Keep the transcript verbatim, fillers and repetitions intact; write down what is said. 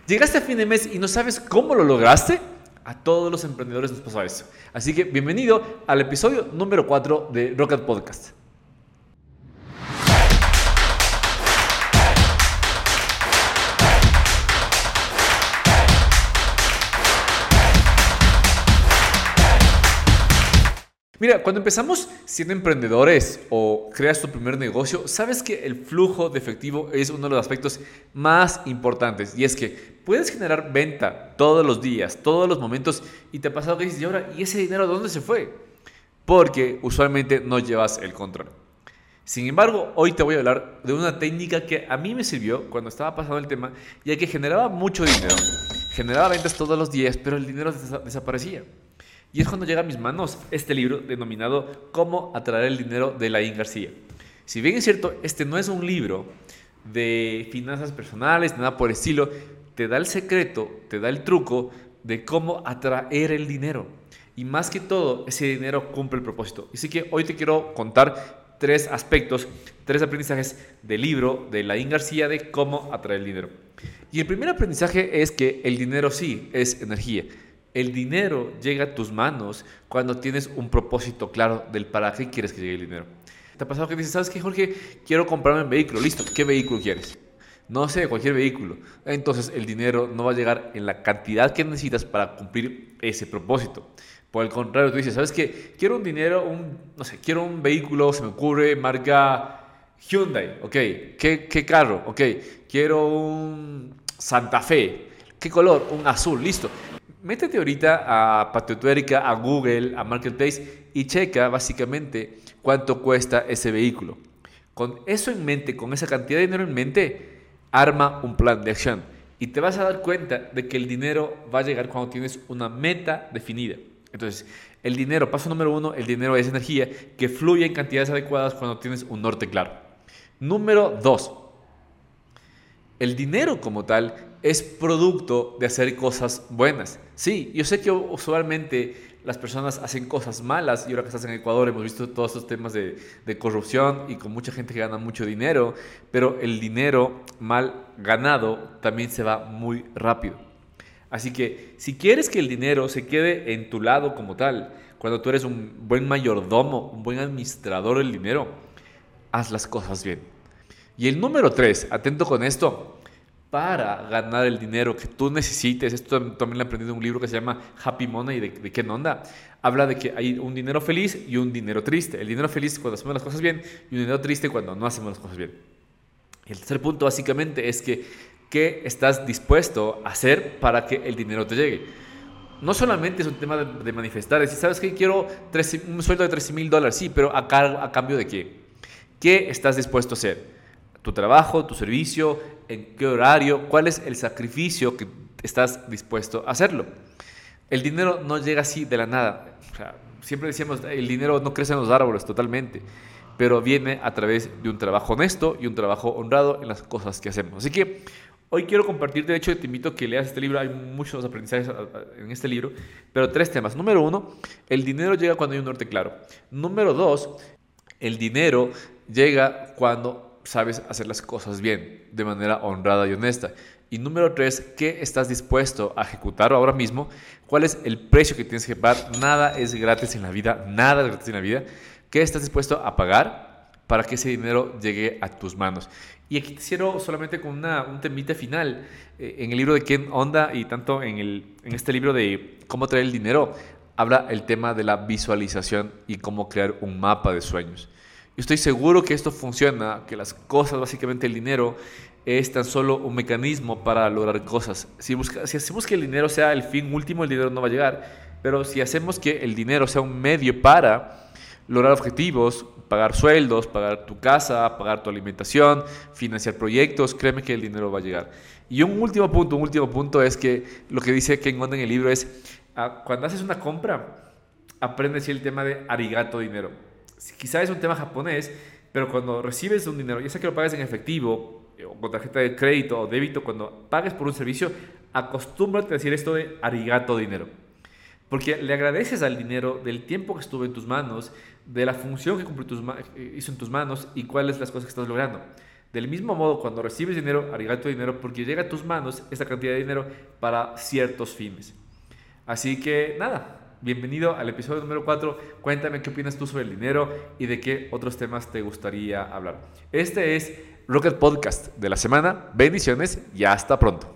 ¿Llegaste a fin de mes y no sabes cómo lo lograste? A todos los emprendedores nos pasa eso. Así que bienvenido al episodio número cuatro de Rocket Podcast. Mira, cuando empezamos siendo emprendedores o creas tu primer negocio, sabes que el flujo de efectivo es uno de los aspectos más importantes. Y es que puedes generar venta todos los días, todos los momentos, y te ha pasado que dices, ¿y ahora? ¿Y ese dinero dónde se fue? Porque usualmente no llevas el control. Sin embargo, hoy te voy a hablar de una técnica que a mí me sirvió cuando estaba pasando el tema, ya que generaba mucho dinero. Generaba ventas todos los días, pero el dinero des- desaparecía. Y es cuando llega a mis manos este libro denominado Cómo atraer el dinero de Laín García. Si bien es cierto, este no es un libro de finanzas personales, nada por el estilo, te da el secreto, te da el truco de cómo atraer el dinero. Y más que todo, ese dinero cumple el propósito. Así que hoy te quiero contar tres aspectos, tres aprendizajes del libro de Laín García de cómo atraer el dinero. Y el primer aprendizaje es que el dinero sí es energía. El dinero llega a tus manos cuando tienes un propósito claro del para qué quieres que llegue el dinero. ¿Te ha pasado que dices, ¿sabes qué, Jorge? Quiero comprarme un vehículo. Listo, ¿qué vehículo quieres? No sé, cualquier vehículo. Entonces el dinero no va a llegar en la cantidad que necesitas para cumplir ese propósito. Por el contrario, tú dices, ¿sabes qué? Quiero un dinero, un, no sé, quiero un vehículo, se me ocurre, marca Hyundai. Ok, ¿qué, qué carro? Ok, quiero un Santa Fe. ¿Qué color? Un azul, listo. Métete ahorita a Patiotuérica, a Google, a Marketplace y checa básicamente cuánto cuesta ese vehículo. Con eso en mente, con esa cantidad de dinero en mente, arma un plan de acción y te vas a dar cuenta de que el dinero va a llegar cuando tienes una meta definida. Entonces, el dinero, paso número uno, el dinero es energía que fluye en cantidades adecuadas cuando tienes un norte claro. Número dos, el dinero como tal es producto de hacer cosas buenas. Sí, yo sé que usualmente las personas hacen cosas malas y ahora que estás en Ecuador hemos visto todos estos temas de, de corrupción y con mucha gente que gana mucho dinero, pero el dinero mal ganado también se va muy rápido. Así que si quieres que el dinero se quede en tu lado como tal, cuando tú eres un buen mayordomo, un buen administrador del dinero, haz las cosas bien. Y el número tres, atento con esto, para ganar el dinero que tú necesites, esto también lo he aprendido en un libro que se llama Happy Money de, de Ken Honda, habla de que hay un dinero feliz y un dinero triste. El dinero feliz cuando hacemos las cosas bien y un dinero triste cuando no hacemos las cosas bien. Y el tercer punto básicamente es que ¿qué estás dispuesto a hacer para que el dinero te llegue? No solamente es un tema de, de manifestar, es decir, ¿sabes qué? Quiero trece, un sueldo de trece mil dólares, sí, pero a, car- a cambio de qué? ¿Qué estás dispuesto a hacer? Tu trabajo, tu servicio, en qué horario, cuál es el sacrificio que estás dispuesto a hacerlo. El dinero no llega así de la nada. O sea, siempre decíamos, el dinero no crece en los árboles totalmente, pero viene a través de un trabajo honesto y un trabajo honrado en las cosas que hacemos. Así que hoy quiero compartir, de hecho, te invito a que leas este libro, hay muchos aprendizajes en este libro, pero tres temas. Número uno, el dinero llega cuando hay un norte claro. Número dos, el dinero llega cuando sabes hacer las cosas bien, de manera honrada y honesta. Y número tres, ¿qué estás dispuesto a ejecutar ahora mismo? ¿Cuál es el precio que tienes que pagar? Nada es gratis en la vida, nada es gratis en la vida. ¿Qué estás dispuesto a pagar para que ese dinero llegue a tus manos? Y aquí te cierro solamente con una, un temita final. Eh, en el libro de Ken Honda y tanto en, el, en este libro de Cómo traer el dinero, habla el tema de la visualización y cómo crear un mapa de sueños. Yo estoy seguro que esto funciona, que las cosas, básicamente el dinero, es tan solo un mecanismo para lograr cosas. Si, busca, si hacemos que el dinero sea el fin último, el dinero no va a llegar. Pero si hacemos que el dinero sea un medio para lograr objetivos, pagar sueldos, pagar tu casa, pagar tu alimentación, financiar proyectos, créeme que el dinero va a llegar. Y un último punto, un último punto es que lo que dice Ken Honda en el libro es, ah, cuando haces una compra, aprende a decir el tema de arigato dinero. Quizá es un tema japonés, pero cuando recibes un dinero, ya sea que lo pagues en efectivo o con tarjeta de crédito o débito, cuando pagues por un servicio, acostúmbrate a decir esto de arigato dinero. Porque le agradeces al dinero del tiempo que estuvo en tus manos, de la función que cumplió tus, hizo en tus manos y cuáles las cosas que estás logrando. Del mismo modo, cuando recibes dinero, arigato dinero, porque llega a tus manos esa cantidad de dinero para ciertos fines. Así que nada, bienvenido al episodio número cuatro. Cuéntame qué opinas tú sobre el dinero y de qué otros temas te gustaría hablar. Este es Rocket Podcast de la semana. Bendiciones y hasta pronto.